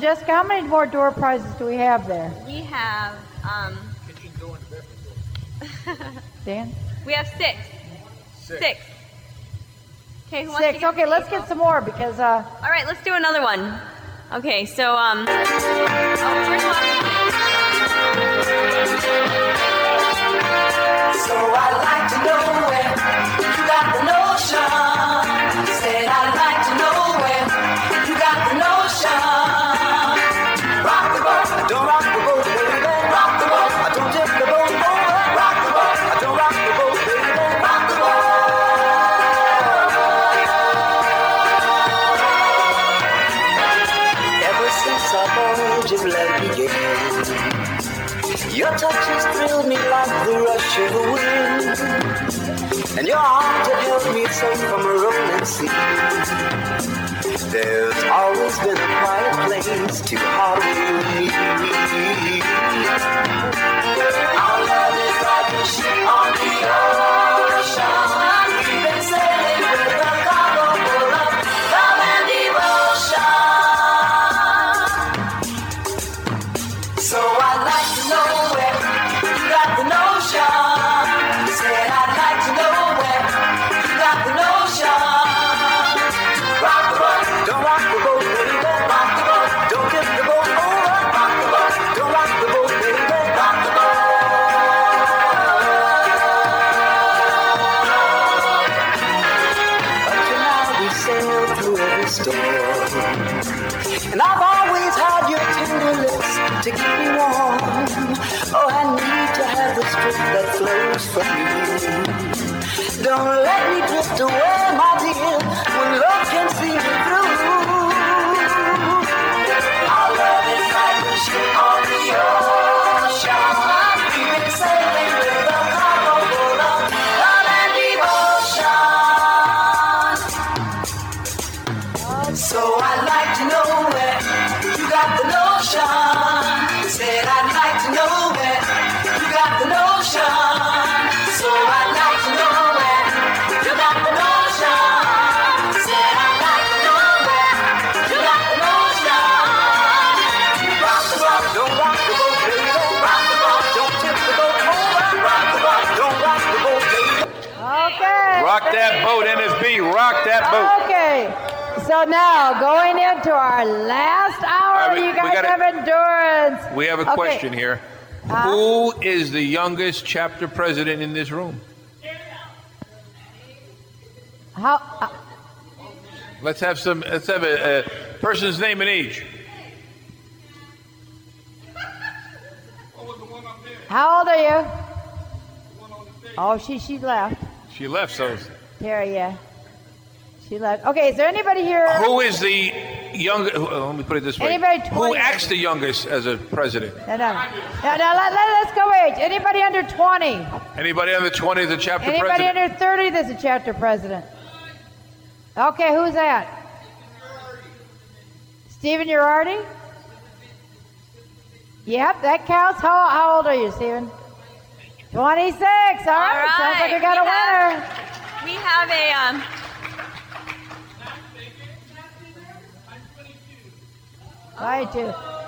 Jessica, how many more door prizes do we have there? We have, Dan? we have six. Six. Okay, who wants to Six. give Okay, let's get some more because, All right, let's do another one. Okay, so, So I'd like to know where you got the notion. Said I'd like to know where you got the notion. Rock the boat, I don't rock the boat, baby. Rock the boat, I don't tip the boat over. Rock the boat, I don't rock the boat, baby. Rock the boat. Ever since our voyage love began, your touches thrilled me like the rush of a wind, and your arms have held me safe from a rolling sea. There's always been a quiet place to harbor you and me. Our love is like a ship on the ocean. We've been sailing with a cargo full of love and devotion. So I'd like to know where you got the notion. Said I'd like to know where you got the notion. Rock the boat, don't rock the boat, baby. Rock the boat, don't tip the boat over. Rock the boat, don't rock the boat, baby. Rock the boat. Up to now we sailed through every storm, and I've always had your tender lips to keep me warm. Oh, I need to have the strength that flows from you. Don't let me drift away, my dear, when love can see me through. Our love is like a ship on the ocean. We've been sailing with a cargo full of love and devotion. So I'd like to know where you got the notion. Said I'd like to know where you got the notion. So I'd like to know where you got the notion. Said I'd like to know where you got the notion. Rock the boat, don't rock the boat, baby. Rock the boat, don't tip the boat over. Rock the boat, don't rock the boat, baby. okay. Rock that boat, NSB. Rock that boat. Okay. So now, going into our last hour, All right, you we guys gotta- have endurance. We have a Okay. question here. Who is the youngest chapter president in this room? How? Let's have a person's name and age. How old are you? Oh, she left. She left, so Terry, yeah. She left. Okay, is there anybody here? who is the youngest? Let me put it this way. Anybody Who 20? acts the youngest as a president? No. Let's go age. Anybody under 20? Anybody under 20 is a chapter Anybody president? under 30 that's a chapter president? Okay, who's that? Stephen Urardi? Yep, that counts. How old are you, Stephen? 26. All right. Sounds like we got a winner. we have a, 22.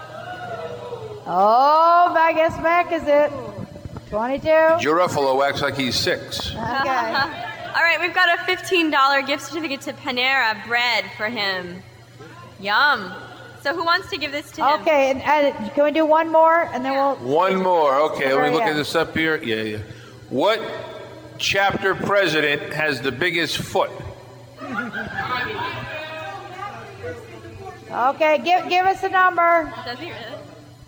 Oh, I guess Mac is it. 22. Girafalo acts like he's 6. Okay. all right, we've got a $15 gift certificate to Panera Bread for him. Yum. So who wants to give this to him? Okay, and can we do one more, and then we'll... One more. Okay, let me look Yeah. at this up here. Yeah. What chapter president has the biggest foot? Okay, give us a number. Does he really?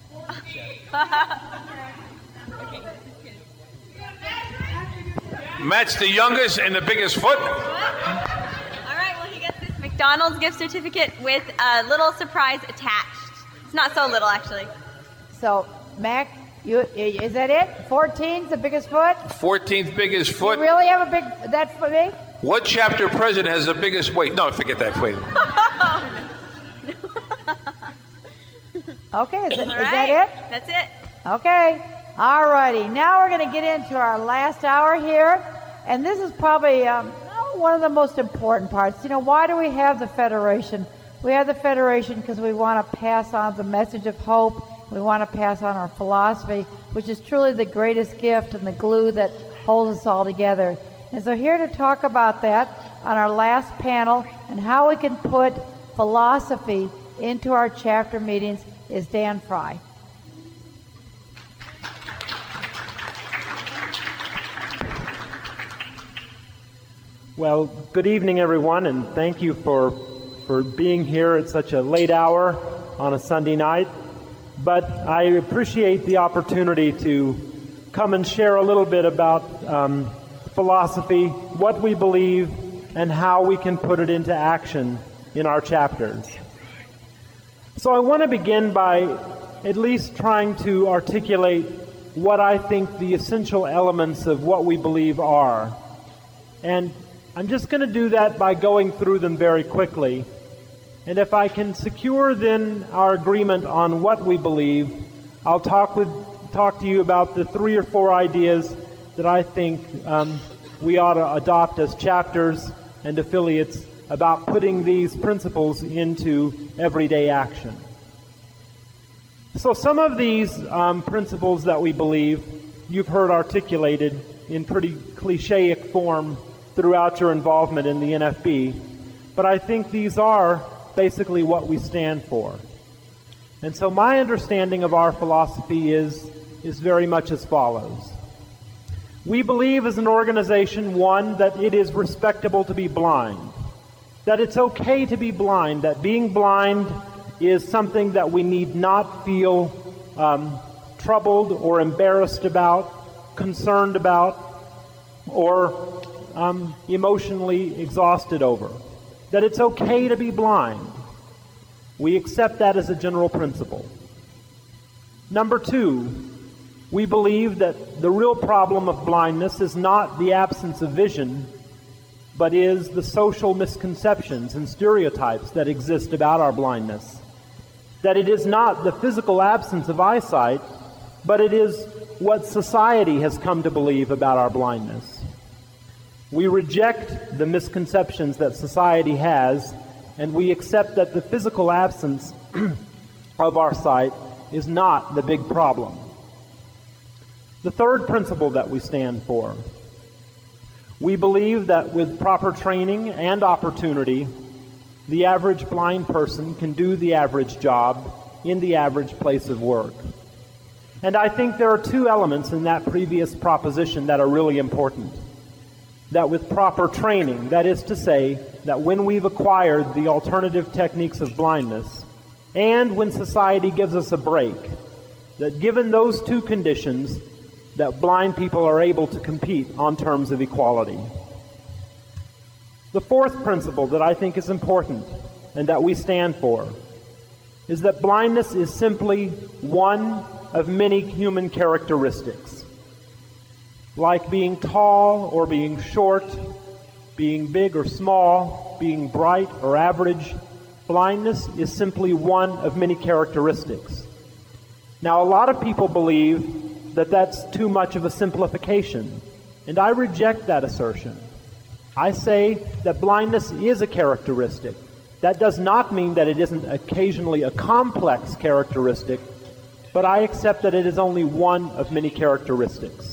Matt's the youngest and the biggest foot? All right, well, he gets this McDonald's gift certificate with a little surprise attached. It's not so little, actually. So, Mac, is that it? 14's the biggest foot? 14th biggest You foot. really have a big... That's for me? What chapter president has the biggest weight? No, forget that. Wait. Okay, is All that right, it? That's it. Okay. All righty. Now we're going to get into our last hour here. And this is probably one of the most important parts. You know, why do we have the Federation? We have the Federation because we want to pass on the message of hope. We want to pass on our philosophy, which is truly the greatest gift and the glue that holds us all together. And so here to talk about that on our last panel and how we can put philosophy into our chapter meetings is Dan Fry. Well, good evening, everyone, and thank you for being here at such a late hour on a Sunday night. But I appreciate the opportunity to come and share a little bit about philosophy, what we believe, and how we can put it into action in our chapters. So I want to begin by at least trying to articulate what I think the essential elements of what we believe are. And I'm just going to do that by going through them very quickly. And if I can secure then our agreement on what we believe, I'll talk to you about the 3 or 4 ideas that I think we ought to adopt as chapters and affiliates about putting these principles into everyday action. So some of these principles that we believe, you've heard articulated in pretty clichéic form throughout your involvement in the NFB, but I think these are basically what we stand for. And so my understanding of our philosophy is very much as follows. We believe as an organization, one, that it is respectable to be blind, that it's okay to be blind, that being blind is something that we need not feel troubled or embarrassed about, concerned about, or emotionally exhausted over. That it's okay to be blind. We accept that as a general principle. Number 2, we believe that the real problem of blindness is not the absence of vision, but is the social misconceptions and stereotypes that exist about our blindness. That it is not the physical absence of eyesight, but it is what society has come to believe about our blindness. We reject the misconceptions that society has, and we accept that the physical absence of our sight is not the big problem. The third principle that we stand for, we believe that with proper training and opportunity, the average blind person can do the average job in the average place of work. And I think there are 2 elements in that previous proposition that are really important. That with proper training, that is to say, that when we've acquired the alternative techniques of blindness, and when society gives us a break, that given those 2 conditions, that blind people are able to compete on terms of equality. The 4th principle that I think is important, and that we stand for, is that blindness is simply one of many human characteristics. Like being tall or being short, being big or small, being bright or average, blindness is simply one of many characteristics. Now, a lot of people believe that that's too much of a simplification, and I reject that assertion. I say that blindness is a characteristic. That does not mean that it isn't occasionally a complex characteristic, but I accept that it is only one of many characteristics.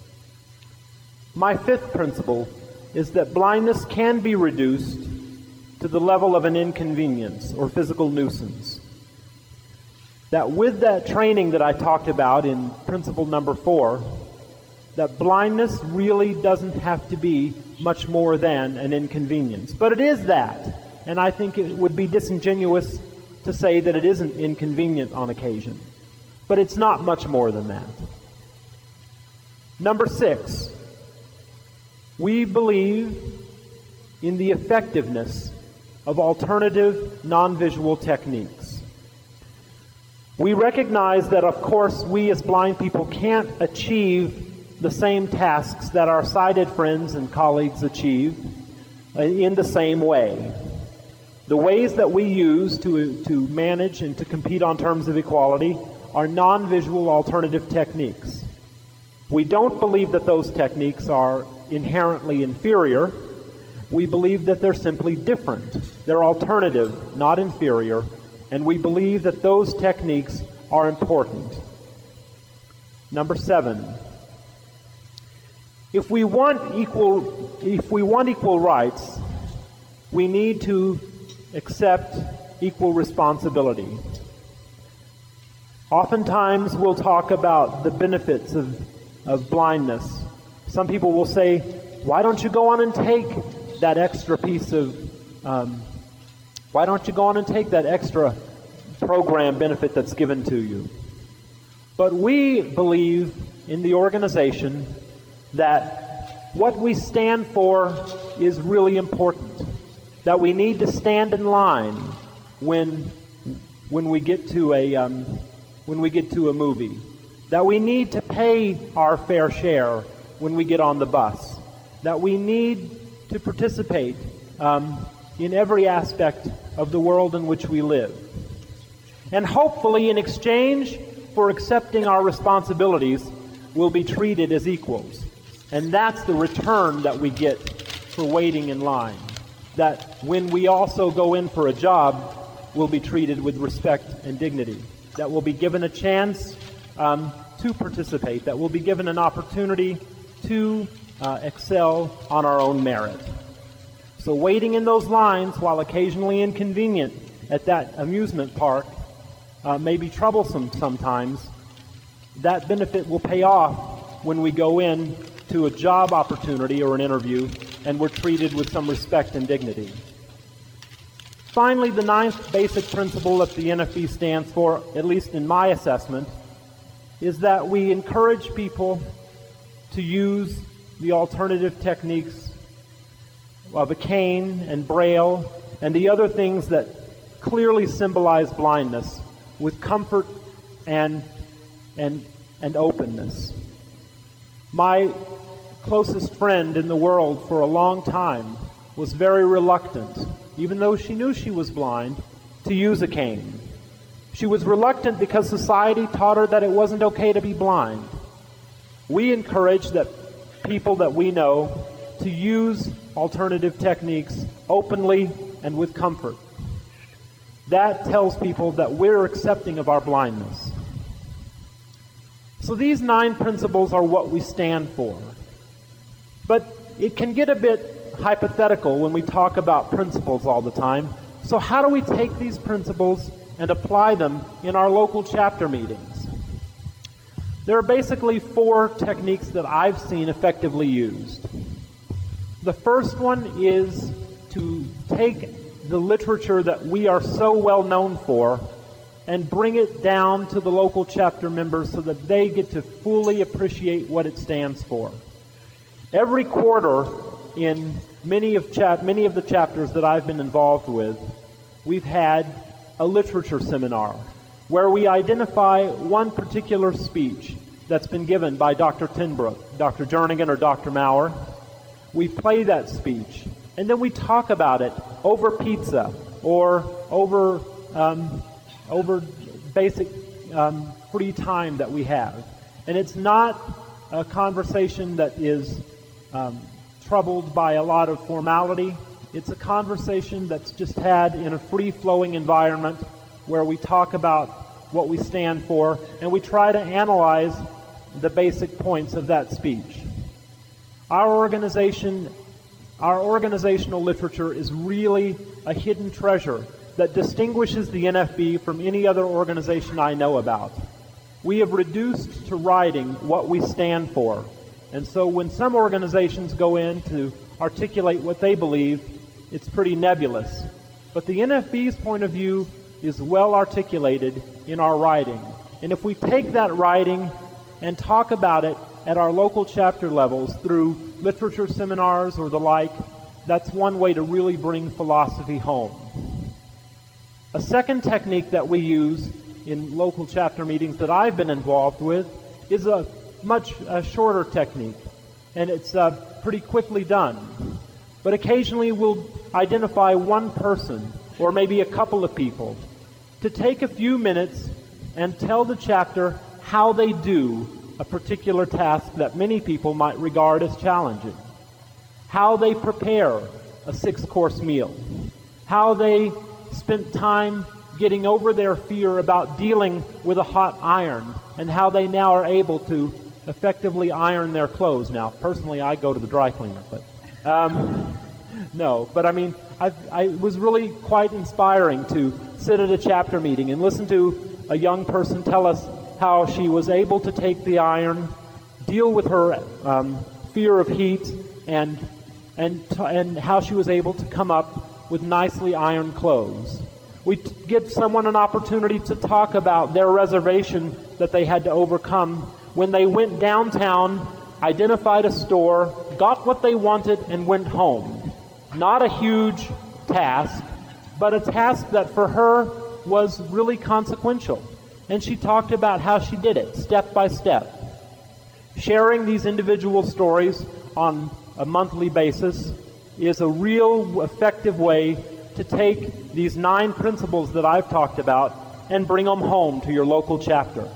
My 5th principle is that blindness can be reduced to the level of an inconvenience or physical nuisance. That with that training that I talked about in principle number 4, that blindness really doesn't have to be much more than an inconvenience. But it is that, and I think it would be disingenuous to say that it isn't inconvenient on occasion. But it's not much more than that. Number 6, we believe in the effectiveness of alternative non-visual techniques. We recognize that, of course, we as blind people can't achieve the same tasks that our sighted friends and colleagues achieve in the same way. The ways that we use to manage and to compete on terms of equality are non-visual alternative techniques. We don't believe that those techniques are inherently inferior, We believe that they're simply different. They're alternative, not inferior, and we believe that those techniques are important. Number 7. If we want equal rights, we need to accept equal responsibility. Oftentimes we'll talk about the benefits of blindness. Some people will say, why don't you go on and take that extra piece of, why don't you go on and take that extra program benefit that's given to you? But we believe in the organization that what we stand for is really important. That we need to stand in line when we get to a movie. That we need to pay our fair share when we get on the bus. That we need to participate in every aspect of the world in which we live. And hopefully, in exchange for accepting our responsibilities, we'll be treated as equals. And that's the return that we get for waiting in line. That when we also go in for a job, we'll be treated with respect and dignity. That we'll be given a chance to participate. That we'll be given an opportunity to excel on our own merit. So waiting in those lines, while occasionally inconvenient at that amusement park, may be troublesome sometimes, that benefit will pay off when we go in to a job opportunity or an interview and we're treated with some respect and dignity. Finally, the 9th basic principle that the NFB stands for, at least in my assessment, is that we encourage people to use the alternative techniques of a cane and Braille and the other things that clearly symbolize blindness with comfort and openness. My closest friend in the world for a long time was very reluctant, even though she knew she was blind, to use a cane. She was reluctant because society taught her that it wasn't okay to be blind. We encourage that people that we know to use alternative techniques openly and with comfort. That tells people that we're accepting of our blindness. So these 9 principles are what we stand for. But it can get a bit hypothetical when we talk about principles all the time. So how do we take these principles and apply them in our local chapter meetings? There are basically 4 techniques that I've seen effectively used. The first one is to take the literature that we are so well known for and bring it down to the local chapter members so that they get to fully appreciate what it stands for. Every quarter in many of the chapters that I've been involved with, we've had a literature seminar where we identify one particular speech that's been given by Dr. Tenbrook, Dr. Jernigan, or Dr. Maurer. We play that speech, and then we talk about it over pizza or over basic free time that we have. And it's not a conversation that is troubled by a lot of formality. It's a conversation that's just had in a free-flowing environment where we talk about what we stand for and we try to analyze the basic points of that speech. Our organizational literature is really a hidden treasure that distinguishes the NFB from any other organization I know about. We have reduced to writing what we stand for. And so when some organizations go in to articulate what they believe, it's pretty nebulous. But the NFB's point of view is well articulated in our writing. And if we take that writing and talk about it at our local chapter levels through literature seminars or the like, that's one way to really bring philosophy home. A second technique that we use in local chapter meetings that I've been involved with is a much shorter technique, and it's pretty quickly done. But occasionally we'll identify one person or maybe a couple of people to take a few minutes and tell the chapter how they do a particular task that many people might regard as challenging, how they prepare a 6-course meal, how they spent time getting over their fear about dealing with a hot iron, and how they now are able to effectively iron their clothes. Now, personally, I go to the dry cleaner, but no. But I mean, it was really quite inspiring to sit at a chapter meeting and listen to a young person tell us how she was able to take the iron, deal with her fear of heat, and how she was able to come up with nicely ironed clothes. We give someone an opportunity to talk about their reservation that they had to overcome when they went downtown, identified a store, got what they wanted, and went home. Not a huge task, but a task that for her was really consequential. And she talked about how she did it, step by step. Sharing these individual stories on a monthly basis is a real effective way to take these 9 principles that I've talked about and bring them home to your local chapter.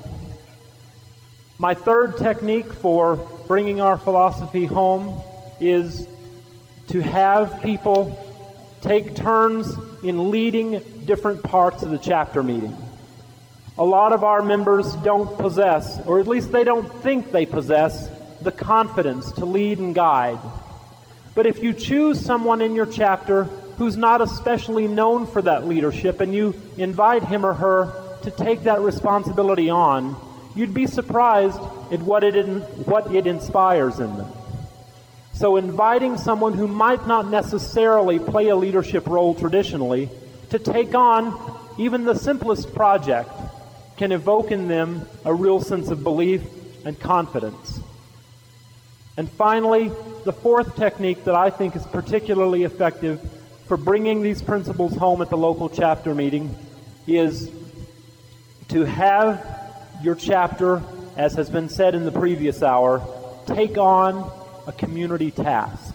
My third technique for bringing our philosophy home is to have people take turns in leading different parts of the chapter meeting. A lot of our members don't possess, or at least they don't think they possess, the confidence to lead and guide. But if you choose someone in your chapter who's not especially known for that leadership, and you invite him or her to take that responsibility on, you'd be surprised at what it inspires in them. So inviting someone who might not necessarily play a leadership role traditionally to take on even the simplest project can evoke in them a real sense of belief and confidence. And finally, the fourth technique that I think is particularly effective for bringing these principles home at the local chapter meeting is to have your chapter, as has been said in the previous hour, take on a community task.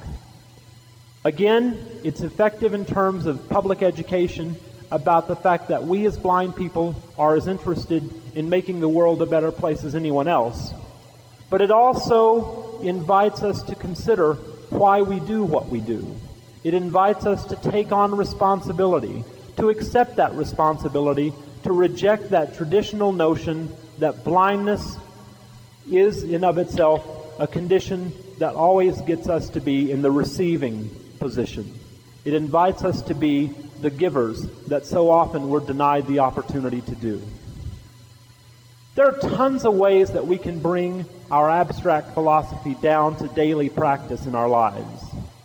Again, it's effective in terms of public education about the fact that we as blind people are as interested in making the world a better place as anyone else. But it also invites us to consider why we do what we do. It invites us to take on responsibility, to accept that responsibility, to reject that traditional notion that blindness is in of itself a condition that always gets us to be in the receiving position. It invites us to be the givers that so often we're denied the opportunity to do. There are tons of ways that we can bring our abstract philosophy down to daily practice in our lives.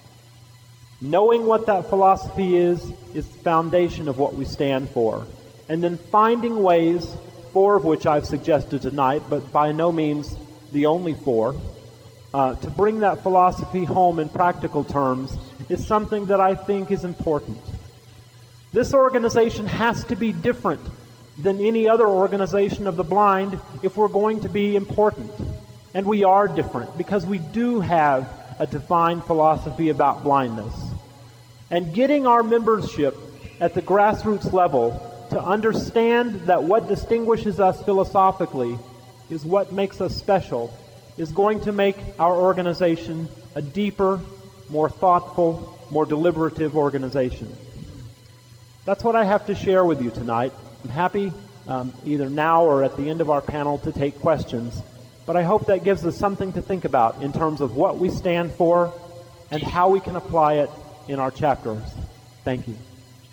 Knowing what that philosophy is the foundation of what we stand for. And then finding ways, 4 of which I've suggested tonight, but by no means the only 4, to bring that philosophy home in practical terms is something that I think is important. This organization has to be different than any other organization of the blind if we're going to be important. And we are different because we do have a defined philosophy about blindness. And getting our membership at the grassroots level to understand that what distinguishes us philosophically is what makes us special is going to make our organization a deeper, more thoughtful, more deliberative organization. That's what I have to share with you tonight. I'm happy either now or at the end of our panel to take questions, but I hope that gives us something to think about in terms of what we stand for and how we can apply it in our chapters. Thank you.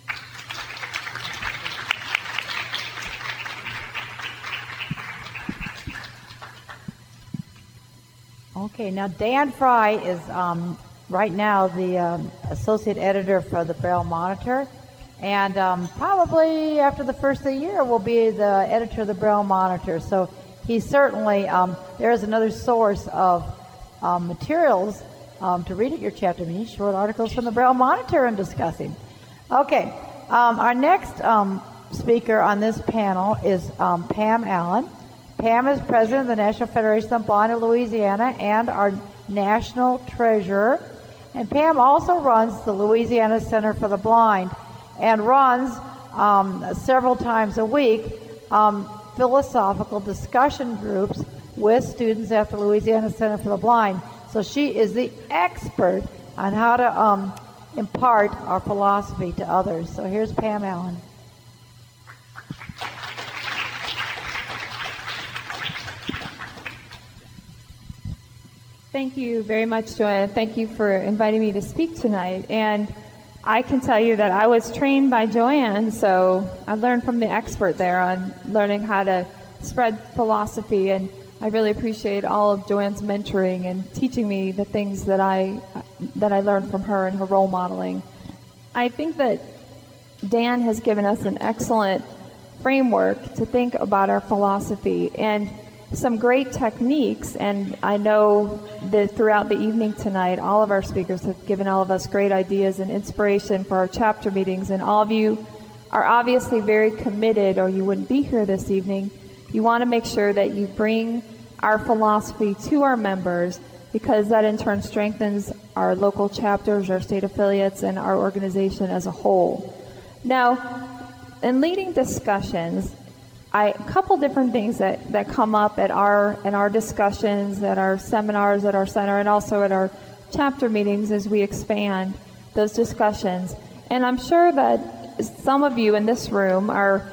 Okay, now Dan Fry is right now the associate editor for the Braille Monitor, and probably after the first of the year will be the editor of the Braille Monitor. So he certainly, there is another source of materials to read at your chapter meeting, short articles from the Braille Monitor and discussing. Okay, our next speaker on this panel is Pam Allen. Pam is president of the National Federation of the Blind of Louisiana and our national treasurer. And Pam also runs the Louisiana Center for the Blind and runs several times a week philosophical discussion groups with students at the Louisiana Center for the Blind. So she is the expert on how to impart our philosophy to others. So here's Pam Allen. Thank you very much, Joanna. Thank you for inviting me to speak tonight. And I can tell you that I was trained by Joanne, so I learned from the expert there on learning how to spread philosophy, and I really appreciate all of Joanne's mentoring and teaching me the things that I learned from her and her role modeling. I think that Dan has given us an excellent framework to think about our philosophy and some great techniques, and I know that throughout the evening tonight, all of our speakers have given all of us great ideas and inspiration for our chapter meetings, and all of you are obviously very committed, or you wouldn't be here this evening. You want to make sure that you bring our philosophy to our members, because that in turn strengthens our local chapters, our state affiliates, and our organization as a whole. Now, in leading discussions, a couple different things that come up in our discussions, at our seminars, at our center, and also at our chapter meetings as we expand those discussions. And I'm sure that some of you in this room are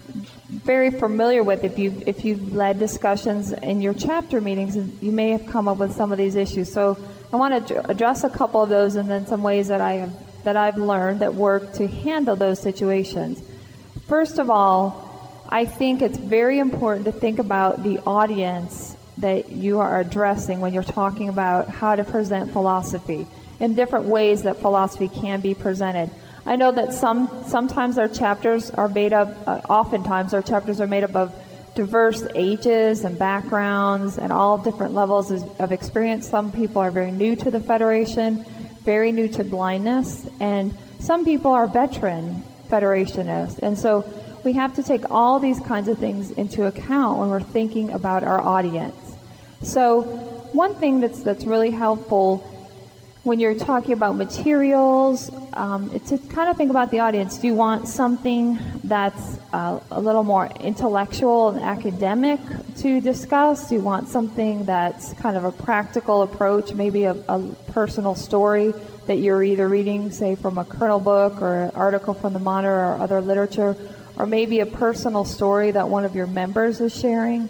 very familiar with, if you've led discussions in your chapter meetings, you may have come up with some of these issues. So I want to address a couple of those, and then some ways that I've learned that work to handle those situations. First of all, I think it's very important to think about the audience that you are addressing when you're talking about how to present philosophy, and different ways that philosophy can be presented. I know that sometimes our chapters are made up, oftentimes our chapters are made up of diverse ages and backgrounds and all different levels of experience. Some people are very new to the Federation, very new to blindness, and some people are veteran Federationists. And so we have to take all these kinds of things into account when we're thinking about our audience. So one thing that's really helpful when you're talking about materials, it's to kind of think about the audience. Do you want something that's a little more intellectual and academic to discuss? Do you want something that's kind of a practical approach, maybe a personal story that you're either reading, say, from a Kernel book or an article from the Monitor or other literature, or maybe a personal story that one of your members is sharing?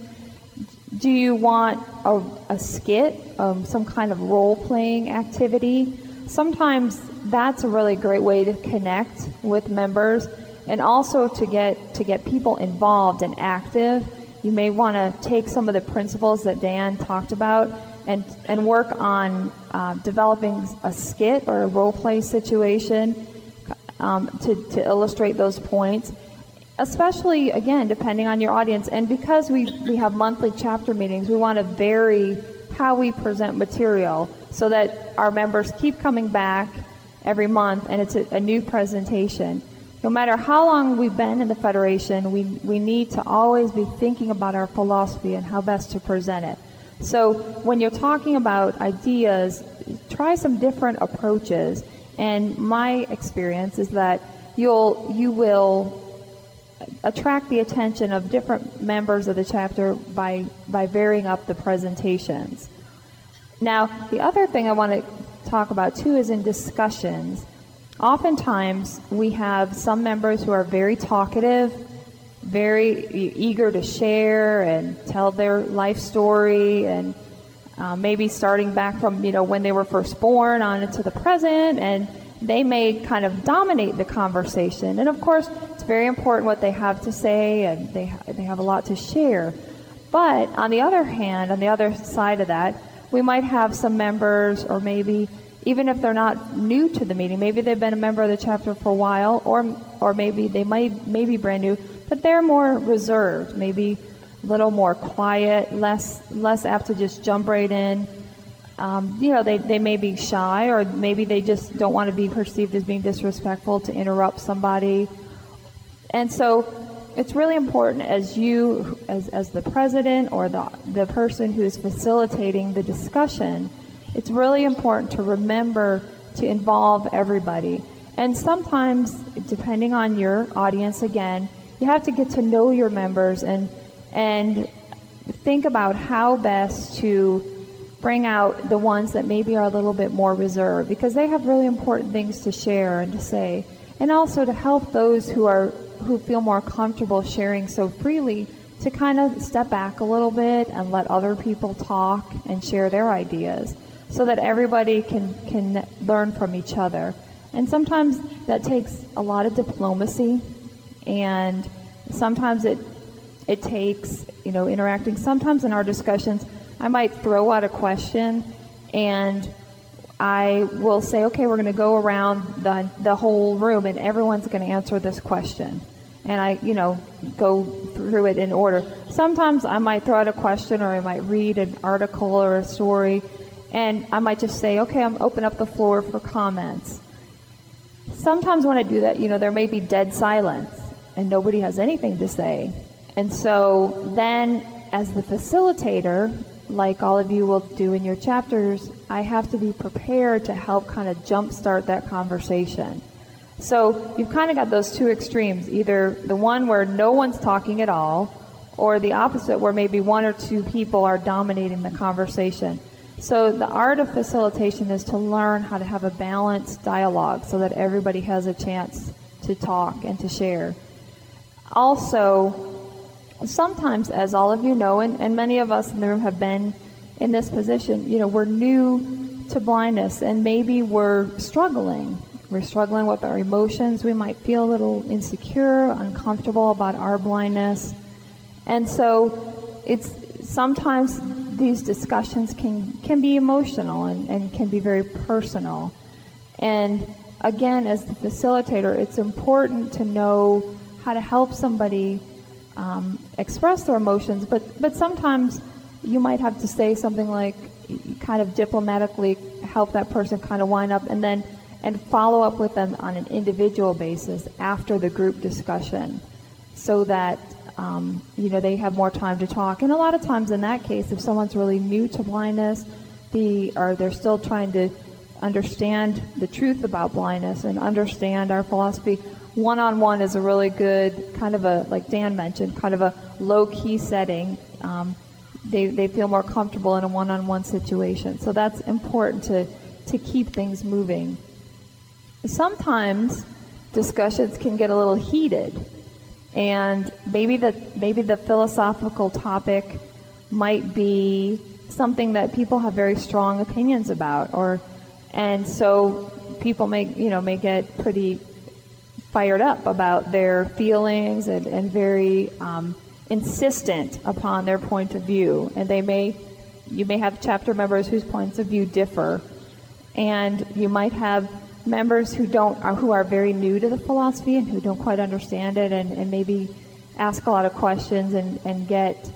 Do you want a skit, some kind of role-playing activity? Sometimes that's a really great way to connect with members, and also to get people involved and active. You may want to take some of the principles that Dan talked about and work on developing a skit or a role-play situation to illustrate those points. Especially, again, depending on your audience. And because we have monthly chapter meetings, we want to vary how we present material so that our members keep coming back every month and it's a new presentation. No matter how long we've been in the Federation, we need to always be thinking about our philosophy and how best to present it. So when you're talking about ideas, try some different approaches. And my experience is that you will attract the attention of different members of the chapter by varying up the presentations. Now, the other thing I want to talk about too is in discussions. Oftentimes, we have some members who are very talkative, very eager to share and tell their life story, and maybe starting back from when they were first born on into the present, and they may kind of dominate the conversation. And of course, it's very important what they have to say, and they have a lot to share. But on the other hand, on the other side of that, we might have some members, or maybe even if they're not new to the meeting, maybe they've been a member of the chapter for a while, or maybe they might be brand new, but they're more reserved, maybe a little more quiet, less apt to just jump right in. They may be shy, or maybe they just don't want to be perceived as being disrespectful to interrupt somebody. And so it's really important as you, as the president or the person who is facilitating the discussion, it's really important to remember to involve everybody. And sometimes, depending on your audience, again, you have to get to know your members and think about how best to bring out the ones that maybe are a little bit more reserved, because they have really important things to share and to say, and also to help those who feel more comfortable sharing so freely to kind of step back a little bit and let other people talk and share their ideas, so that everybody can learn from each other. And sometimes that takes a lot of diplomacy, and sometimes it takes, interacting. Sometimes in our discussions, I might throw out a question, and I will say, okay, we're going to go around the whole room, and everyone's going to answer this question. And I, go through it in order. Sometimes I might throw out a question, or I might read an article or a story, and I might just say, okay, I'm open up the floor for comments. Sometimes when I do that, there may be dead silence, and nobody has anything to say. And so then, as the facilitator, like all of you will do in your chapters, I have to be prepared to help kind of jumpstart that conversation. So you've kind of got those two extremes, either the one where no one's talking at all, or the opposite where maybe one or two people are dominating the conversation. So the art of facilitation is to learn how to have a balanced dialogue so that everybody has a chance to talk and to share. Also, sometimes, as all of you know, and many of us in the room have been in this position, we're new to blindness, and maybe we're struggling. We're struggling with our emotions. We might feel a little insecure, uncomfortable about our blindness. And so sometimes these discussions can be emotional and can be very personal. And again, as the facilitator, it's important to know how to help somebody express their emotions, but sometimes you might have to say something like, kind of diplomatically help that person kind of wind up, and follow up with them on an individual basis after the group discussion, so that they have more time to talk. And a lot of times in that case, if someone's really new to blindness, or they're still trying to understand the truth about blindness and understand our philosophy, one-on-one is a really good kind of a, like Dan mentioned, kind of a low-key setting. They feel more comfortable in a one-on-one situation. So that's important to keep things moving. Sometimes discussions can get a little heated, and maybe the philosophical topic might be something that people have very strong opinions about, and so people may get pretty fired up about their feelings and very insistent upon their point of view, and you may have chapter members whose points of view differ, and you might have members who are very new to the philosophy and who don't quite understand it, and maybe ask a lot of questions and get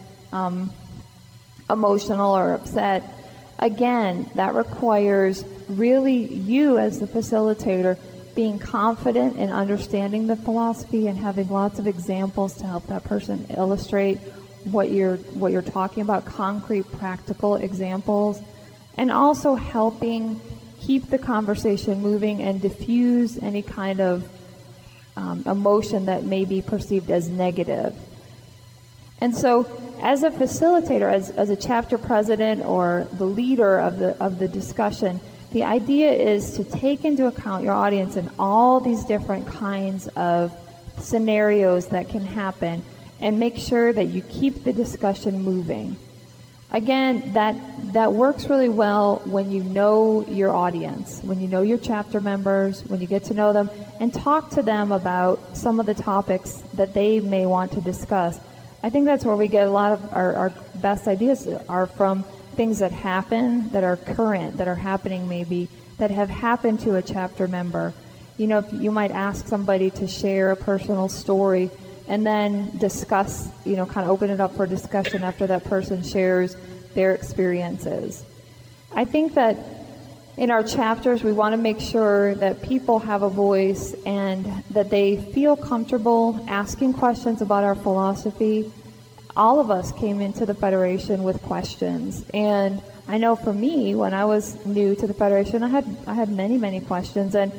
emotional or upset. Again, that requires really you as the facilitator being confident in understanding the philosophy and having lots of examples to help that person illustrate what you're talking about, concrete, practical examples, and also helping keep the conversation moving and diffuse any kind of emotion that may be perceived as negative. And so, as a facilitator, as a chapter president or the leader of the discussion, the idea is to take into account your audience and all these different kinds of scenarios that can happen, and make sure that you keep the discussion moving. Again, that works really well when you know your audience, when you know your chapter members, when you get to know them, and talk to them about some of the topics that they may want to discuss. I think that's where we get a lot of our best ideas are from things that happen, that are current, that are happening maybe, that have happened to a chapter member. You might ask somebody to share a personal story and then discuss, kind of open it up for discussion after that person shares their experiences. I think that in our chapters, we want to make sure that people have a voice and that they feel comfortable asking questions about our philosophy. All of us came into the Federation with questions, and I know for me, when I was new to the Federation, I had many, many questions, and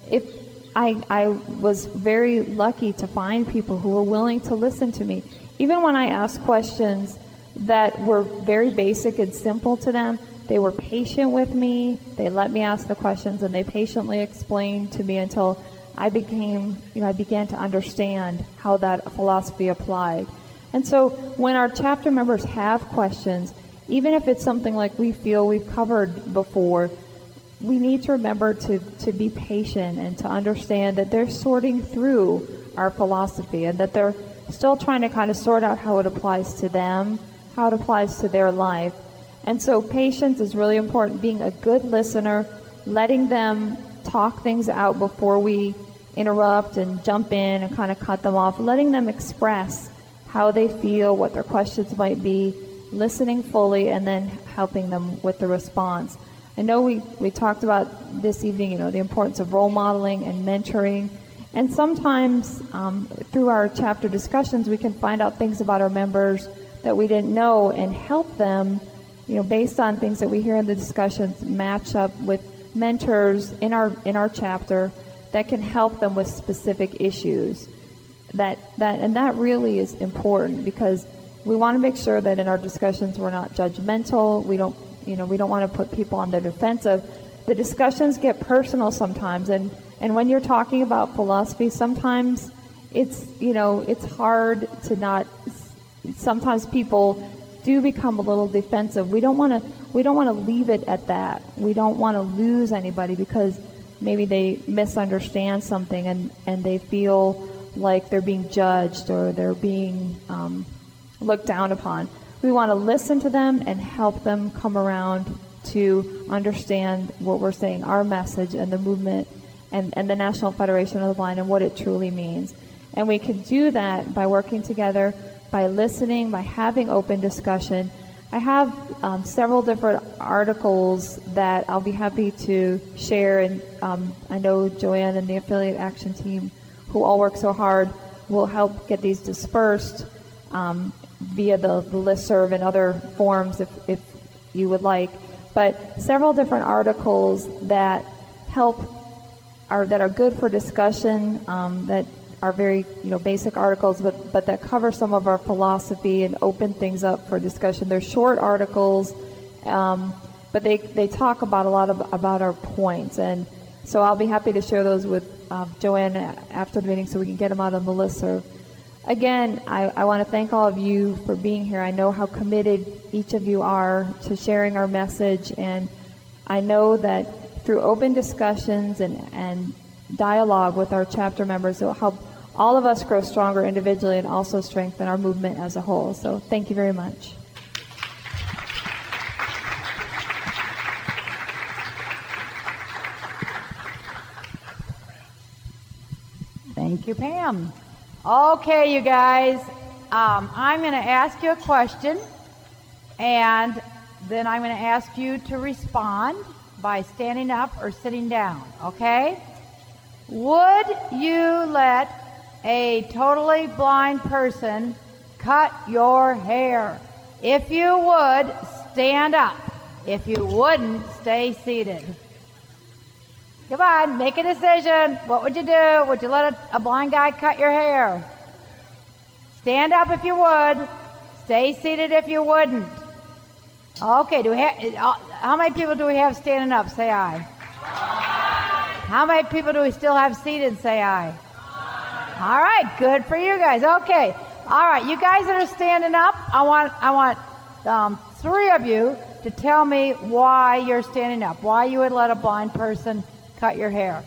I was very lucky to find people who were willing to listen to me. Even when I asked questions that were very basic and simple to them, They were patient with me. They let me ask the questions, and they patiently explained to me until I began to understand how that philosophy applied. And so when our chapter members have questions, even if it's something like we feel we've covered before, we need to remember to be patient and to understand that they're sorting through our philosophy and that they're still trying to kind of sort out how it applies to them, how it applies to their life. And so patience is really important, being a good listener, letting them talk things out before we interrupt and jump in and kind of cut them off, letting them express how they feel, what their questions might be, listening fully, and then helping them with the response. I know we talked about this evening, the importance of role modeling and mentoring. And sometimes through our chapter discussions, we can find out things about our members that we didn't know and help them, based on things that we hear in the discussions, match up with mentors in our chapter that can help them with specific issues. That really is important, because we want to make sure that in our discussions we're not judgmental. We don't want to put people on the defensive. The discussions get personal sometimes, and when you're talking about philosophy, sometimes it's hard to not. Sometimes people do become a little defensive. We don't want to leave it at that. We don't want to lose anybody because maybe they misunderstand something and they feel like they're being judged or they're being looked down upon. We want to listen to them and help them come around to understand what we're saying, our message and the movement and the National Federation of the Blind and what it truly means. And we can do that by working together, by listening, by having open discussion. I have several different articles that I'll be happy to share, and I know Joanne and the Affiliate Action Team, who all work so hard, will help get these dispersed via the listserv and other forms if you would like. But several different articles that are good for discussion, that are very basic articles, but that cover some of our philosophy and open things up for discussion. They're short articles, but they talk about a lot about our points, and so I'll be happy to share those with Joanne after the meeting so we can get them out on the listserv. Again, I want to thank all of you for being here. I know how committed each of you are to sharing our message, and I know that through open discussions and dialogue with our chapter members, it will help all of us grow stronger individually and also strengthen our movement as a whole. So thank you very much. Thank you, Pam. Okay, you guys, I'm going to ask you a question, and then I'm going to ask you to respond by standing up or sitting down, okay? Would you let a totally blind person cut your hair? If you would, stand up. If you wouldn't, stay seated. Come on, make a decision. What would you do? Would you let a blind guy cut your hair? Stand up if you would. Stay seated if you wouldn't. Okay, how many people do we have standing up? Say aye. How many people do we still have seated? Say aye. All right, good for you guys. Okay, all right, you guys that are standing up, I want three of you to tell me why you're standing up, why you would let a blind person cut your hair.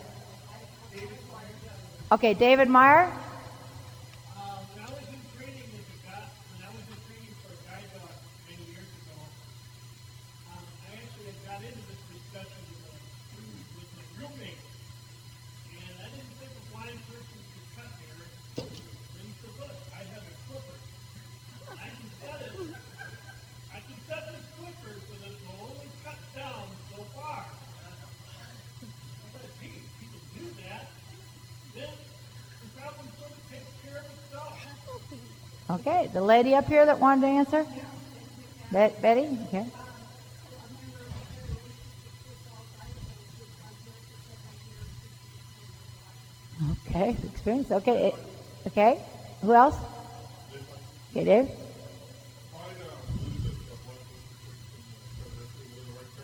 Okay, David Meyer. When I was in training for a guide dog many years ago, I actually got into this discussion with my roommate, and I didn't think a blind person could cut hair. And he said, "Look, I have a clipper. I can set this clipper so that it will only cut down so far." I said, "Gee, if you can do that, then the problem sort of takes care of itself." Okay, the lady up here that wanted to answer? Betty? Okay. Okay, experience. Okay, okay. Who else? Okay, Dave?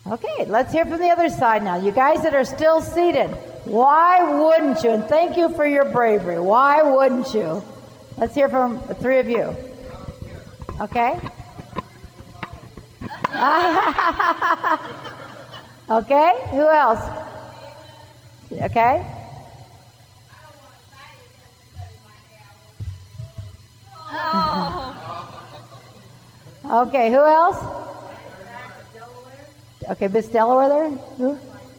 Okay, let's hear from the other side now. You guys that are still seated, why wouldn't you? And thank you for your bravery. Why wouldn't you? Let's hear from the three of you. Okay? Okay, who else? Okay? Okay, who else? Okay, Miss Delaware there? Who?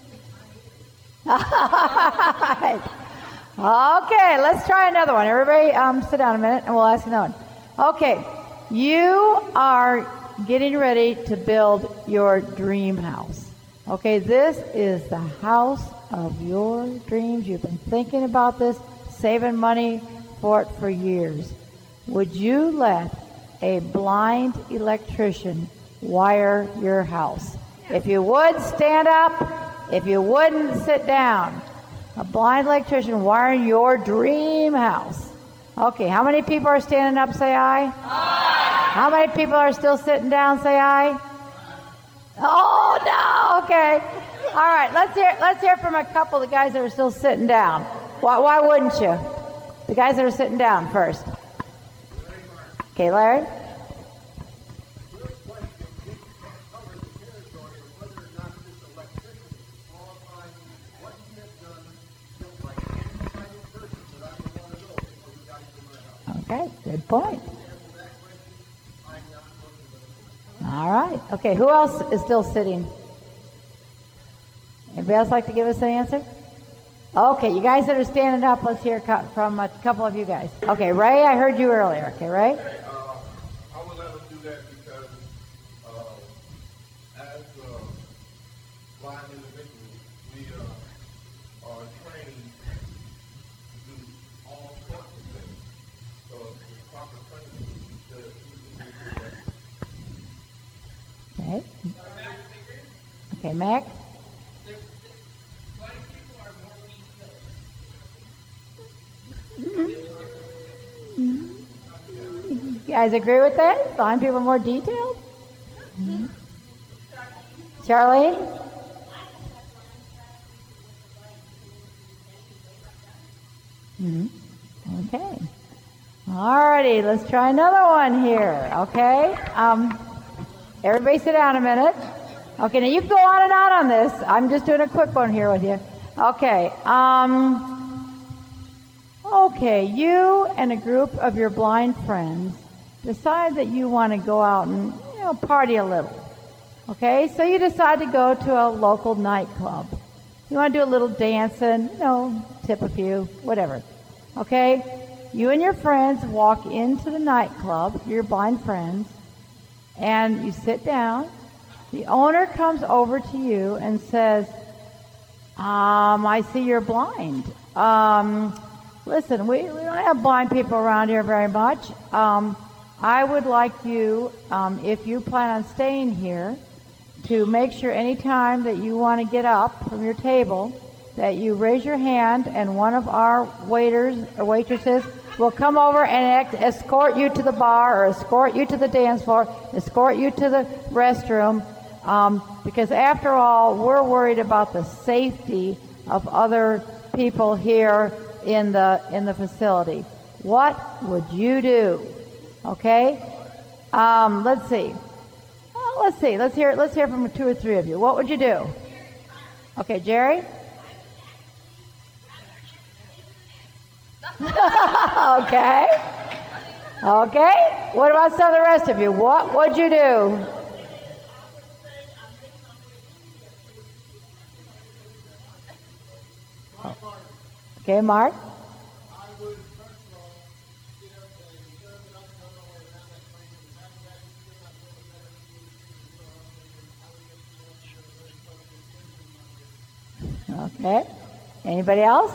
Okay, let's try another one. Everybody sit down a minute and we'll ask another one. Okay, you are getting ready to build your dream house. Okay, this is the house of your dreams. You've been thinking about this, saving money for it for years. Would you let a blind electrician wire your house? If you would, stand up. If you wouldn't, sit down. A blind electrician wiring your dream house. Okay, how many people are standing up? Say aye. Aye. How many people are still sitting down? Say aye. Oh no. Okay. All right. Let's hear from a couple of the guys that are still sitting down. Why wouldn't you? The guys that are sitting down first. Okay, Larry. Okay, good point. All right. Okay, who else is still sitting? Anybody else like to give us an answer? Okay, you guys that are standing up, let's hear from a couple of you guys. Okay, Ray, I heard you earlier. Okay, Ray? I would let them do that because as blind individuals, we are trained to do all sorts of things. So the proper training to Okay. Okay, Mac? You guys agree with that? Blind people are more detailed? Mm-hmm. Charlene? Mm-hmm. Okay. All righty, let's try another one here, okay? Everybody sit down a minute. Okay, now you can go on and on on this. I'm just doing a quick one here with you. Okay. Okay, you and a group of your blind friends decide that you want to go out and, party a little. Okay, so you decide to go to a local nightclub. You want to do a little dancing, tip a few, whatever. Okay, you and your friends walk into the nightclub, your blind friends, and you sit down. The owner comes over to you and says, I see you're blind. Listen, we don't have blind people around here very much. I would like you, if you plan on staying here, to make sure any time that you want to get up from your table, that you raise your hand and one of our waiters or waitresses will come over and escort you to the bar or escort you to the dance floor, escort you to the restroom, because after all, we're worried about the safety of other people here in the facility. What would you do? Okay? Let's see. Let's hear from 2 or 3 of you. What would you do? Okay, Jerry? Okay. Okay. What about some of the rest of you? What would you do? Okay, Mark? Okay. Anybody else?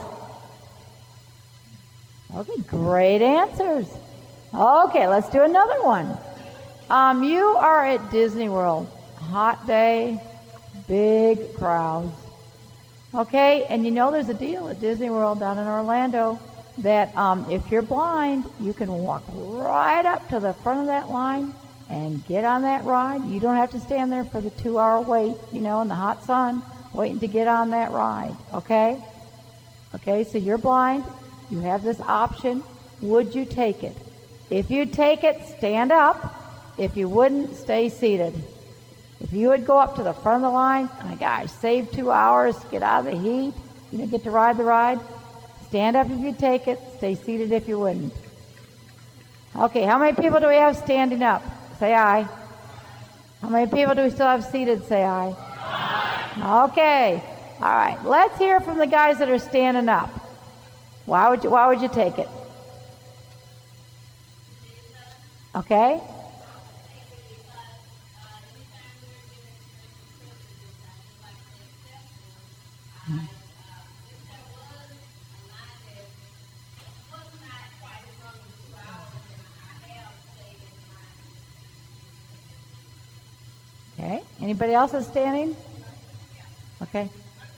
Okay, great answers. Okay, let's do another one. You are at Disney World. Hot day, big crowds. Okay, and there's a deal at Disney World down in Orlando that if you're blind, you can walk right up to the front of that line and get on that ride. You don't have to stand there for the 2-hour wait, in the hot sun, waiting to get on that ride, okay? Okay, so you're blind. You have this option. Would you take it? If you take it, stand up. If you wouldn't, stay seated. If you would go up to the front of the line, oh my gosh, save 2 hours, get out of the heat, get to ride the ride, stand up if you take it, stay seated if you wouldn't. Okay, how many people do we have standing up? Say aye. How many people do we still have seated? Say aye. Aye. Okay. All right. Let's hear from the guys that are standing up. Why would you take it? Okay. Okay. Anybody else is standing? Okay.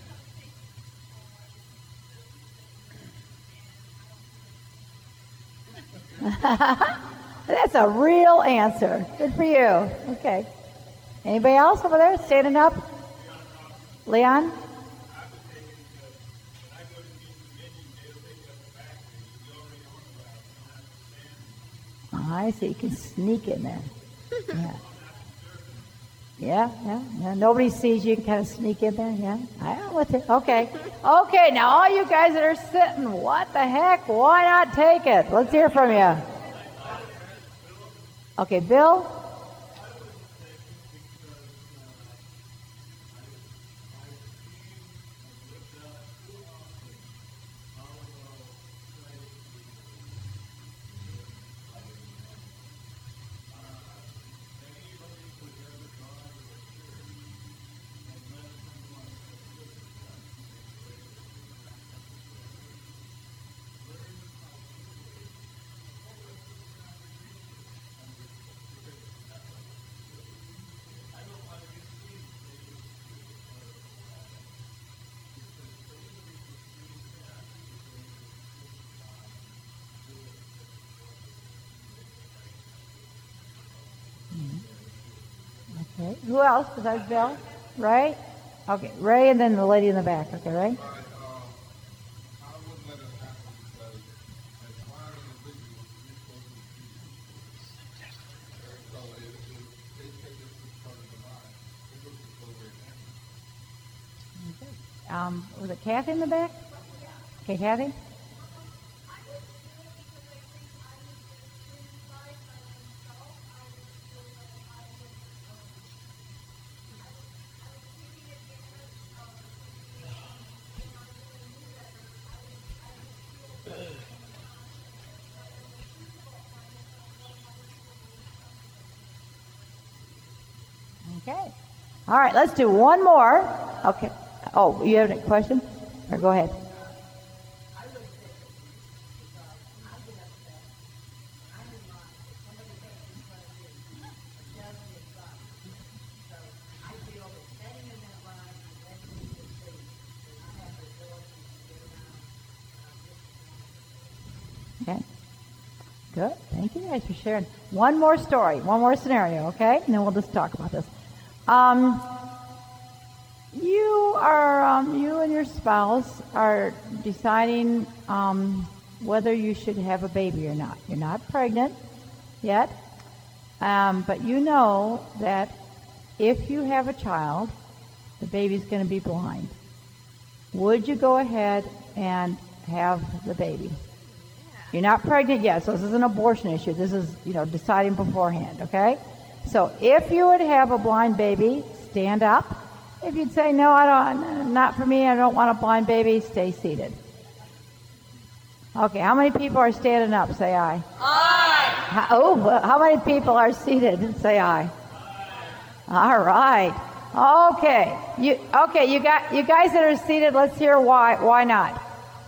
That's a real answer. Good for you. Okay. Anybody else over there standing up? Leon? Oh, I see. You can sneak in there. Yeah. Nobody sees you. You can kind of sneak in there. Yeah. I am with it. Okay. Okay. Now, all you guys that are sitting, what the heck? Why not take it? Let's hear from you. Okay, Bill? Okay. Who else besides Bill? Ray? Okay, Ray and then the lady in the back. Okay, Ray? Was it Kathy in the back? Okay, Kathy? Okay. All right, let's do one more. Okay. Oh, you have a question? Or go ahead. Okay. Good. Thank you guys for sharing. One more story, one more scenario, okay? And then we'll just talk about this. You and your spouse are deciding whether you should have a baby or not. You're not pregnant yet, but you know that if you have a child, the baby's going to be blind. Would you go ahead and have the baby? You're not pregnant yet, so this is an abortion issue. This is, deciding beforehand, okay? So if you would have a blind baby, stand up. If you'd say, no, not for me, I don't want a blind baby, stay seated. Okay, how many people are standing up? Say aye. Aye. How many people are seated? Say aye. All right. Okay. You guys that are seated, let's hear why. Why not?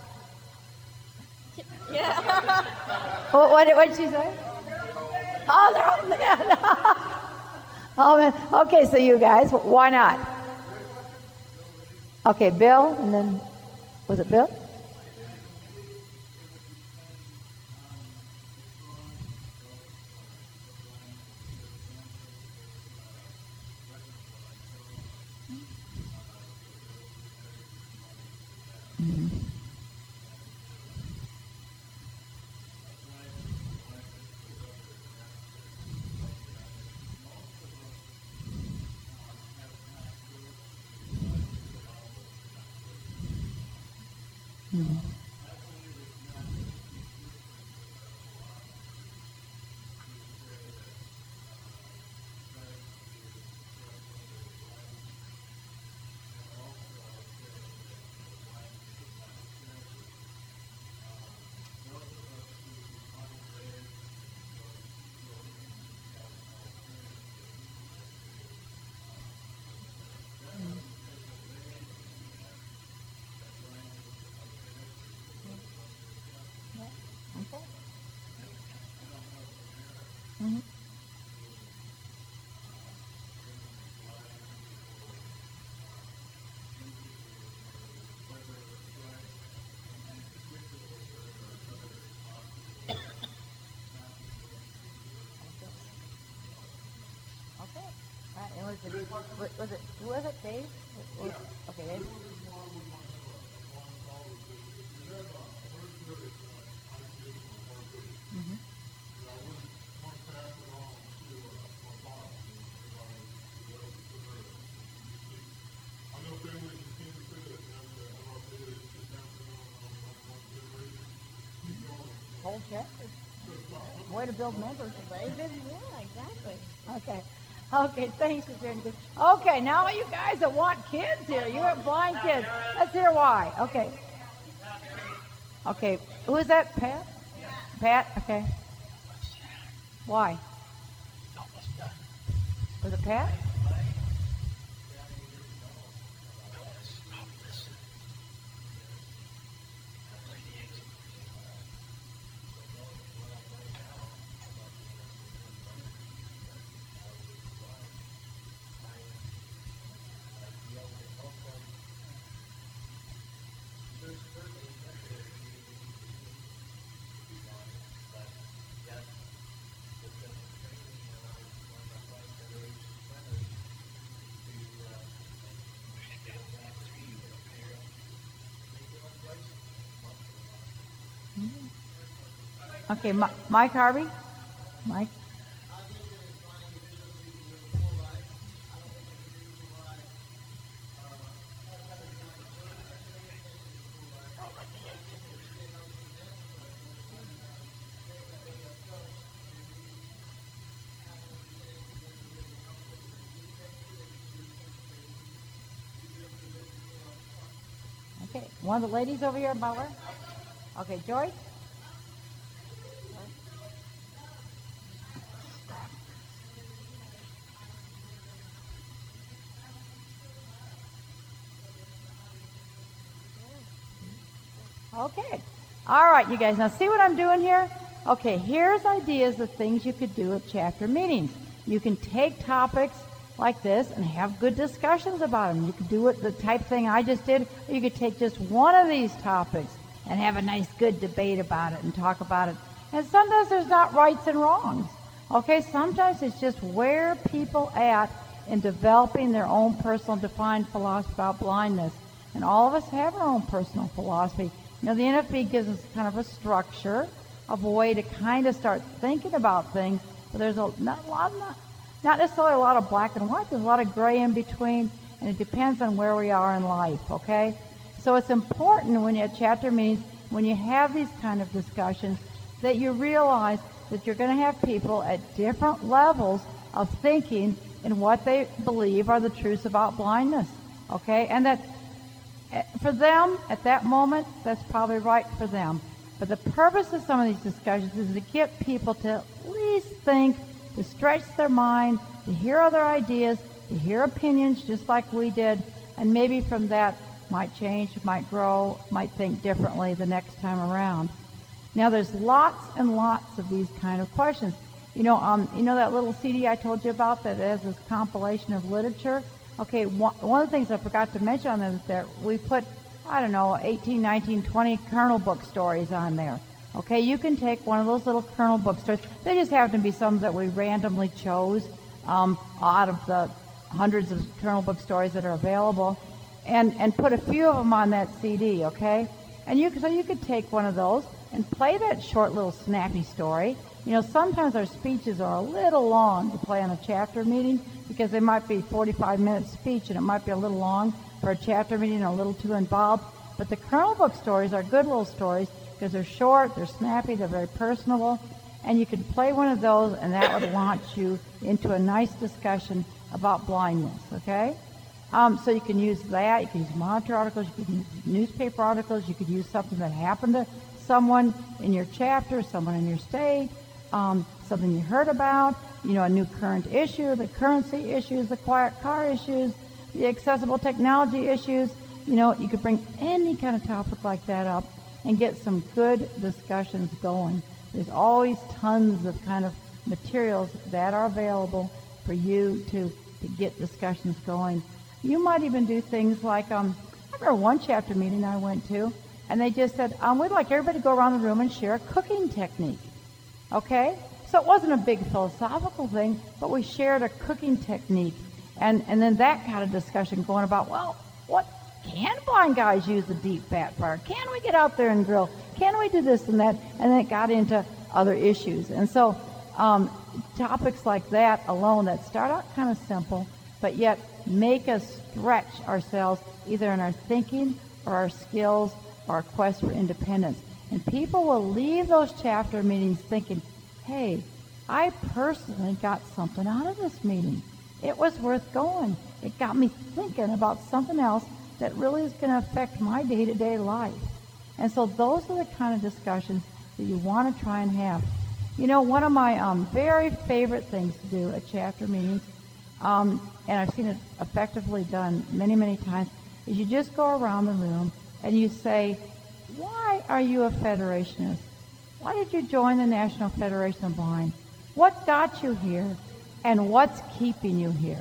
Yeah. What did she say? Oh, they're all men. Okay, so you guys, why not? Okay, Bill, and then, was it Bill? Who was it, Dave? Okay, Dave. Whole chapter. Way to build members, Dave. Yeah, exactly. Okay. Okay, thanks for sharing this. Okay, now you guys that want kids here, you have blind kids. Let's hear why. Okay. Okay, who is that, Pat? Pat, okay. Why? Was it Pat? Okay, Mike Harvey? Mike? Okay, one of the ladies over here, Butler. Okay, Joyce? Okay. All right, you guys. Now, see what I'm doing here? Okay, here's ideas of things you could do at chapter meetings. You can take topics like this and have good discussions about them. You could do it the type thing I just did, or you could take just one of these topics and have a nice, good debate about it and talk about it. And sometimes there's not rights and wrongs. Okay, sometimes it's just where people at in developing their own personal defined philosophy about blindness. And all of us have our own personal philosophy. You know, the NFB gives us kind of a structure, a way to kind of start thinking about things, but there's not necessarily a lot of black and white. There's a lot of gray in between, and it depends on where we are in life, okay? So it's important when you at chapter meetings, when you have these kind of discussions, that you realize that you're going to have people at different levels of thinking in what they believe are the truths about blindness, okay? And that for them, at that moment, that's probably right for them. But the purpose of some of these discussions is to get people to at least think, to stretch their mind, to hear other ideas, to hear opinions just like we did, and maybe from that might change, might grow, might think differently the next time around. Now, there's lots and lots of these kind of questions. You know that little CD I told you about that has this compilation of literature? Okay, one of the things I forgot to mention on them is that we put, 18, 19, 20 kernel book stories on there. Okay, you can take one of those little kernel book stories. They just happen to be some that we randomly chose out of the hundreds of Kernel Book stories that are available, and put a few of them on that CD, okay? And you could take one of those and play that short little snappy story. You know, sometimes our speeches are a little long to play on a chapter meeting because they might be 45-minute speech and it might be a little long for a chapter meeting and a little too involved. But the Kernel Book stories are good little stories because they're short, they're snappy, they're very personable, and you can play one of those and that would launch you into a nice discussion about blindness, okay? So you can use that, you can use monitor articles, you can use newspaper articles, you could use something that happened to someone in your chapter, someone in your state, something you heard about, you know, a new current issue, the currency issues, the quiet car issues, the accessible technology issues. You know, you could bring any kind of topic like that up and get some good discussions going. There's always tons of kind of materials that are available for you to get discussions going. You might even do things like, I remember one chapter meeting I went to, and they just said, we'd like everybody to go around the room and share a cooking technique. Okay? So it wasn't a big philosophical thing, but we shared a cooking technique. And then that kind of discussion going about, well, what can blind guys use the deep fat fryer? Can we get out there and grill? Can we do this and that? And then it got into other issues. And so topics like that alone that start out kind of simple, but yet make us stretch ourselves either in our thinking or our skills or our quest for independence. And people will leave those chapter meetings thinking, hey, I personally got something out of this meeting. It was worth going. It got me thinking about something else that really is going to affect my day-to-day life. And so those are the kind of discussions that you want to try and have. You know, one of my very favorite things to do at chapter meetings, and I've seen it effectively done many, many times, is you just go around the room and you say, why are you a Federationist? Why did you join the National Federation of Blind? What got you here? And what's keeping you here?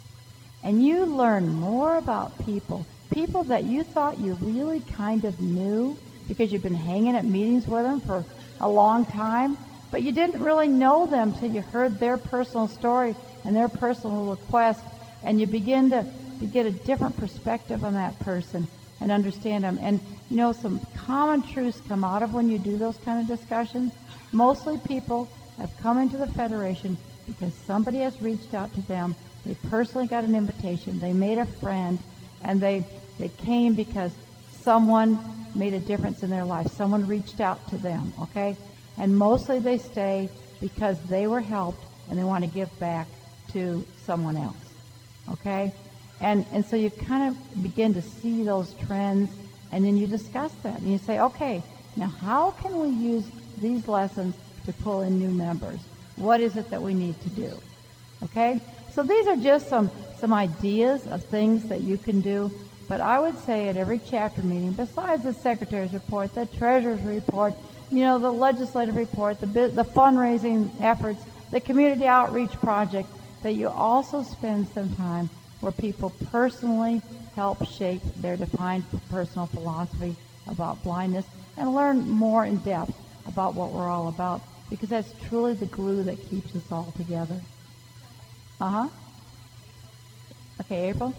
And you learn more about people that you thought you really kind of knew because you've been hanging at meetings with them for a long time, but you didn't really know them till you heard their personal story and their personal request, and you begin to get a different perspective on that person and understand them. And, you know, some common truths come out of when you do those kind of discussions. Mostly people have come into the Federation because somebody has reached out to them. They personally got an invitation. They made a friend, and they came because someone made a difference in their life. Someone reached out to them, okay? And mostly they stay because they were helped and they want to give back to someone else, okay? And so you kind of begin to see those trends, and then you discuss that. And you say, okay, now how can we use these lessons to pull in new members? What is it that we need to do? Okay? So these are just some ideas of things that you can do. But I would say at every chapter meeting, besides the secretary's report, the treasurer's report, you know, the legislative report, the fundraising efforts, the community outreach project, that you also spend some time where people personally help shape their defined personal philosophy about blindness and learn more in depth about what we're all about, because that's truly the glue that keeps us all together. Okay, April?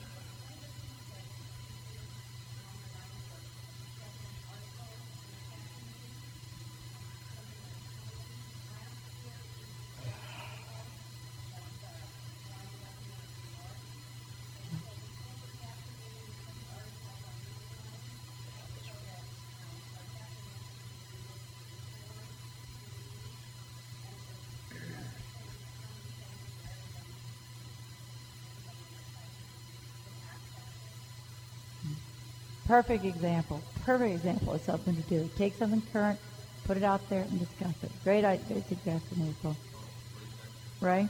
Perfect example of something to do. Take something current, put it out there, and discuss it. Great suggestion, April. Right?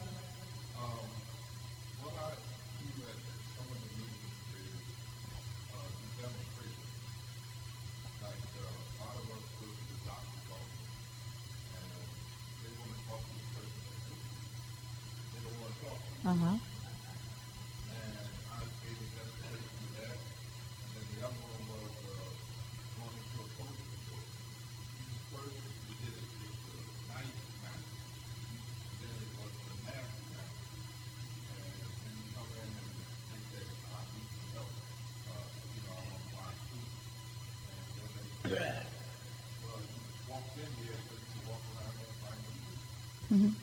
What I do at some of the meetings is demonstration. Like a lot of us go to the doctor's office and they want to talk to the person that they don't want to talk to. Uh-huh. And I gave a demonstration of that. And then the other one was going into a COVID report. First, we did it with the night mask. Then it was the mask mask. And then you come Mhm.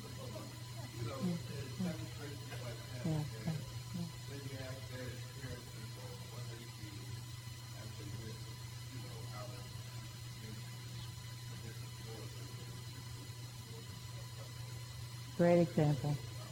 Great example.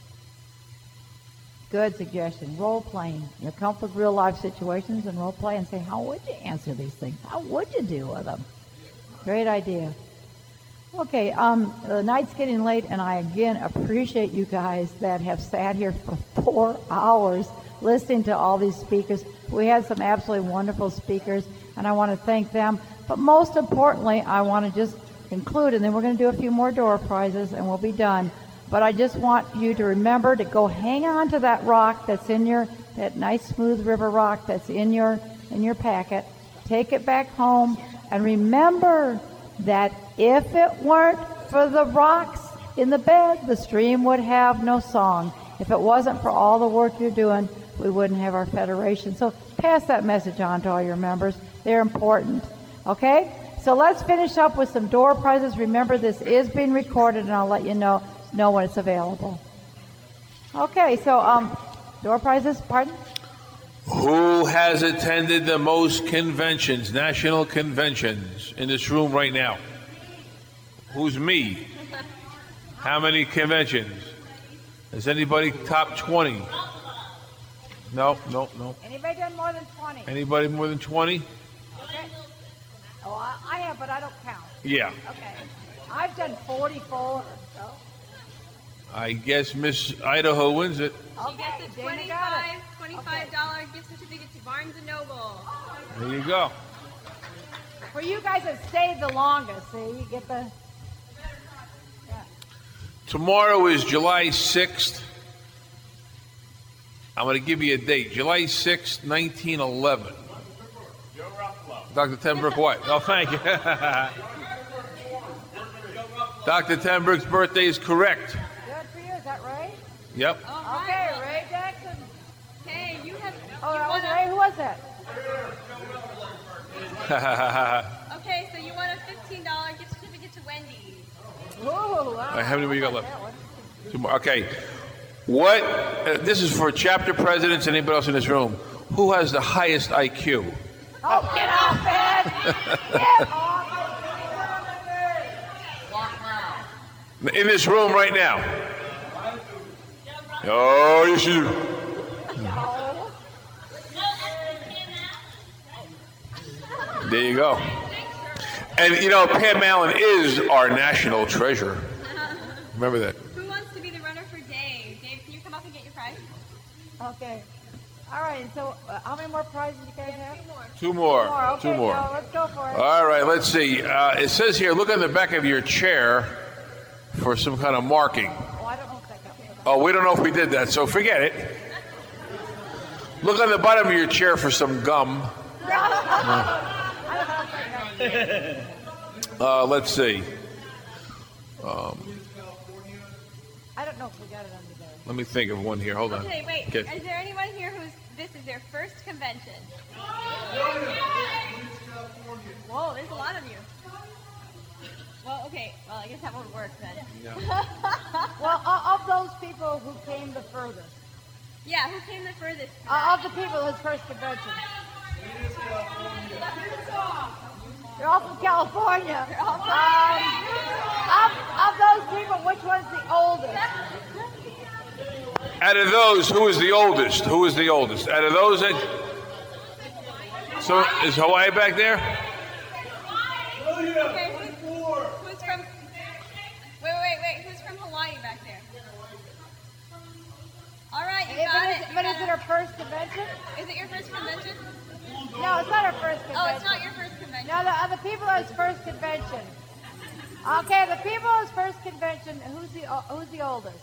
Good suggestion. Role playing. You come up with real life situations and role play and say, how would you answer these things? How would you deal with them? Great idea. Okay, the night's getting late, and I again appreciate you guys that have sat here for 4 hours listening to all these speakers. We had some absolutely wonderful speakers, and I want to thank them. But most importantly, I want to just conclude, and then we're going to do a few more door prizes, and we'll be done. But I just want you to remember to go hang on to that rock that's in that nice smooth river rock that's in your packet. Take it back home, and remember that if it weren't for the rocks in the bed, the stream would have no song. If it wasn't for all the work you're doing, we wouldn't have our federation. So pass that message on to all your members. They're important. Okay? So let's finish up with some door prizes. Remember, this is being recorded, and I'll let you know when it's available. Okay, so door prizes, pardon? Who has attended the most conventions, national conventions, in this room right now? Who's me? How many conventions? Is anybody top 20? No. Anybody done more than 20? Anybody more than 20? Okay. Oh, I have, but I don't count. Yeah. Okay. I've done 44 or so. I guess Miss Idaho wins it. She gets a $25 gift certificate to Barnes & Noble. There you go. For you guys that stayed the longest, see, you get the... Yeah. Tomorrow is July 6th. I'm going to give you a date. July 6th, 1911. Dr. Tenbrook what? Oh, thank you. Dr. Tenbrook's birthday is correct. Good for you, is that right? Yep. Okay, Ray Jackson. Hey, you have... Oh, that was Ray? Who was that? Okay, so you want a $15 gift certificate to Wendy's. Ooh, wow. How many more you got left? Two more. Okay. What? This is for chapter presidents and anybody else in this room. Who has the highest IQ? Oh, get off it! Get off In this room right now. Oh, yes, you do. There you go. And, you know, Pam Allen is our national treasure. Remember that. Who wants to be the runner for Dave? Dave, can you come up and get your prize? Okay. All right, so how many more prizes you guys have? Two more. Okay, Two more. so let's go for it. All right, let's see. It says here, look on the back of your chair for some kind of marking. Oh, I don't know if that counts. Oh, we don't know if we did that, so forget it. Look on the bottom of your chair for some gum. Let's see. I don't know if we got it under there. Let me think of one here. Hold on. Okay, wait. Okay. Is there anyone here this is their first convention? Whoa, there's a lot of you. Well, okay. Well, I guess that won't work then. Well, of those people who came the furthest. Yeah, who came the furthest? Of the people whose first convention. They're all from California. Of those people, which one's the oldest? Out of those, who is the oldest? Who is the oldest? Out of those that... So, is Hawaii back there? Okay, who's from... Wait. Who's from Hawaii back there? All right, you got it. But is it her first convention? Is it your first convention? No, it's not her first convention. Oh, it's not your first convention. No, the people whose first convention. Okay, the people whose first convention. Who's the oldest?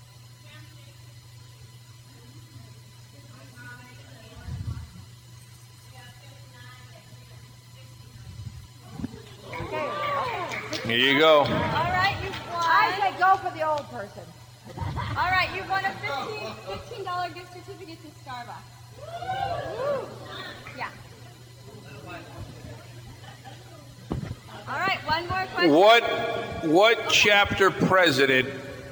Okay. Here you go. All right, you've won. I say go for the old person. All right, you've won a $15 gift certificate to Starbucks. Yeah. One more question. What chapter president?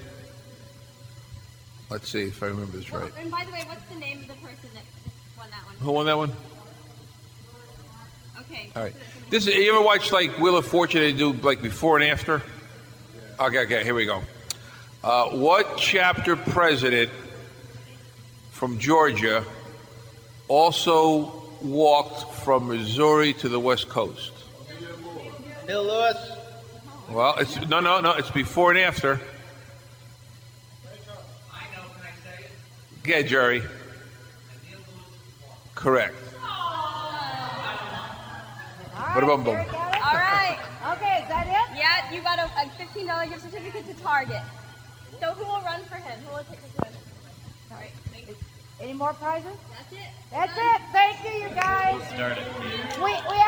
Let's see if I remember this right. And by the way, what's the name of the person that won that one? Who won that one? Okay. All right. You ever watch like Wheel of Fortune? They do like before and after. Okay. Here we go. What chapter president from Georgia also walked from Missouri to the West Coast? Bill Lewis. Well, it's no. It's before and after. Yeah, Jerry. Correct. What about boom? All right. Okay, is that it? Yeah, you got a $15 gift certificate to Target. So who will run for him? Who will take this one? All right. Any more prizes? That's it. That's it. Thank you, you guys. Start it. We